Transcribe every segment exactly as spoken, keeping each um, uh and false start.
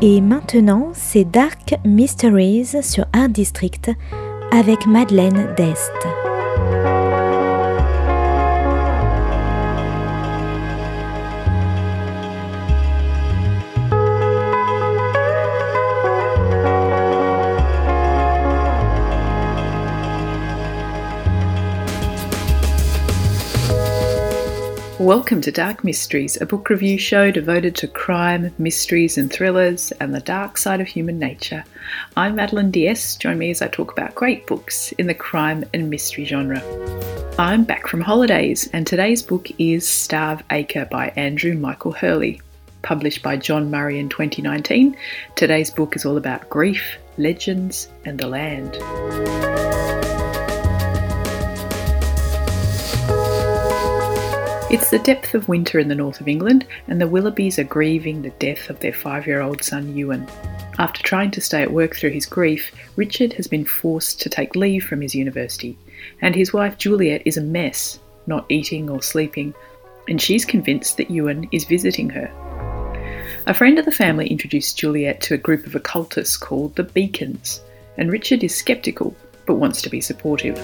Et maintenant, c'est Dark Mysteries sur Art District avec Madeleine Dest. Welcome to Dark Mysteries, a book review show devoted to crime, mysteries and thrillers and the dark side of human nature. I'm Madeleine Dest. Join me as I talk about great books in the crime and mystery genre. I'm back from holidays and today's book is Starve Acre by Andrew Michael Hurley. Published by John Murray in twenty nineteen, today's book is all about grief, legends and the land. It's the depth of winter in the north of England and the Willoughbys are grieving the death of their five-year-old son Ewan. After trying to stay at work through his grief, Richard has been forced to take leave from his university and his wife Juliet is a mess, not eating or sleeping, and she's convinced that Ewan is visiting her. A friend of the family introduced Juliet to a group of occultists called the Beacons, and Richard is sceptical but wants to be supportive.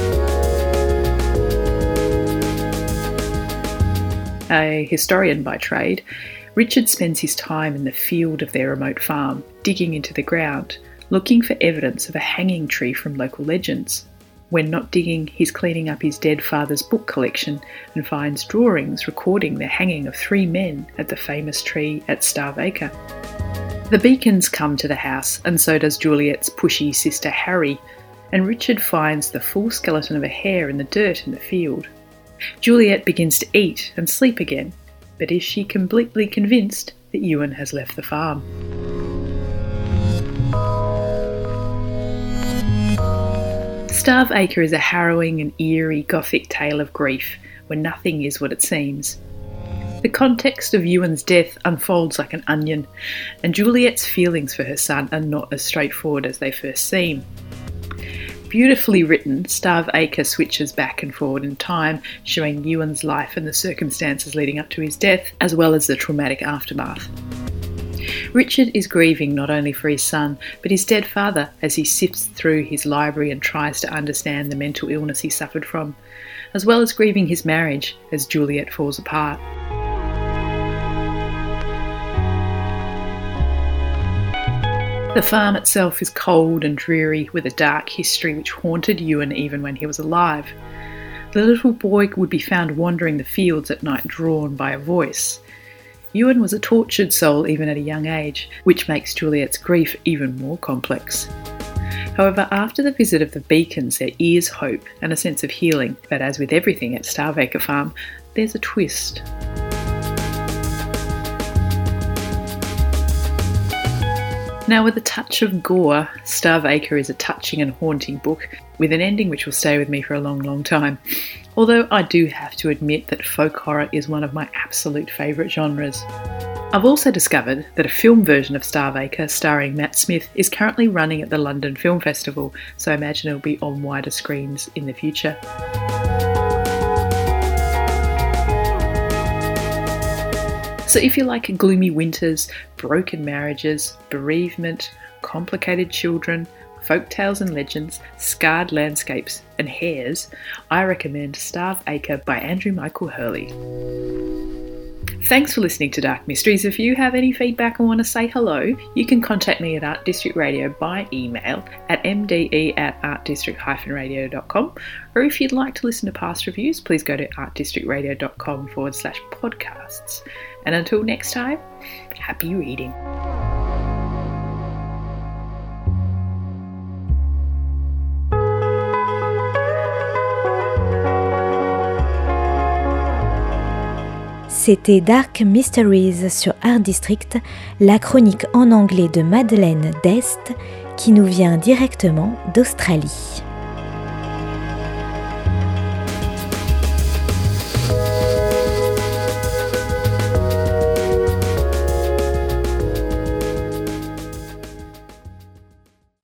A historian by trade, Richard spends his time in the field of their remote farm, digging into the ground, looking for evidence of a hanging tree from local legends. When not digging, he's cleaning up his dead father's book collection and finds drawings recording the hanging of three men at the famous tree at Starve Acre. The Beacons come to the house, and so does Juliet's pushy sister Harry, and Richard finds the full skeleton of a hare in the dirt in the field. Juliet begins to eat and sleep again, but is she completely convinced that Ewan has left the farm? Starve Acre is a harrowing and eerie gothic tale of grief, where nothing is what it seems. The context of Ewan's death unfolds like an onion, and Juliet's feelings for her son are not as straightforward as they first seem. Beautifully written, Starve Acre switches back and forward in time, showing Ewan's life and the circumstances leading up to his death, as well as the traumatic aftermath. Richard is grieving not only for his son, but his dead father as he sifts through his library and tries to understand the mental illness he suffered from, as well as grieving his marriage as Juliet falls apart. The farm itself is cold and dreary, with a dark history which haunted Ewan even when he was alive. The little boy would be found wandering the fields at night, drawn by a voice. Ewan was a tortured soul even at a young age, which makes Juliet's grief even more complex. However, after the visit of the Beacons, there is hope and a sense of healing, but as with everything at Starve Acre Farm, there's a twist. Now, with a touch of gore, Starve Acre is a touching and haunting book with an ending which will stay with me for a long, long time. Although I do have to admit that folk horror is one of my absolute favourite genres. I've also discovered that a film version of Starve Acre starring Matt Smith is currently running at the London Film Festival, so I imagine it'll be on wider screens in the future. So if you like gloomy winters, broken marriages, bereavement, complicated children, folk tales and legends, scarred landscapes and hares, I recommend Starve Acre by Andrew Michael Hurley. Thanks for listening to Dark Mysteries. If you have any feedback or want to say hello, you can contact me at Art District Radio by email at m d e at art district dash radio dot com, or if you'd like to listen to past reviews, please go to artdistrictradio.com forward slash podcasts. And until next time, happy reading. C'était Dark Mysteries sur Art District, la chronique en anglais de Madeleine Dest qui nous vient directement d'Australie.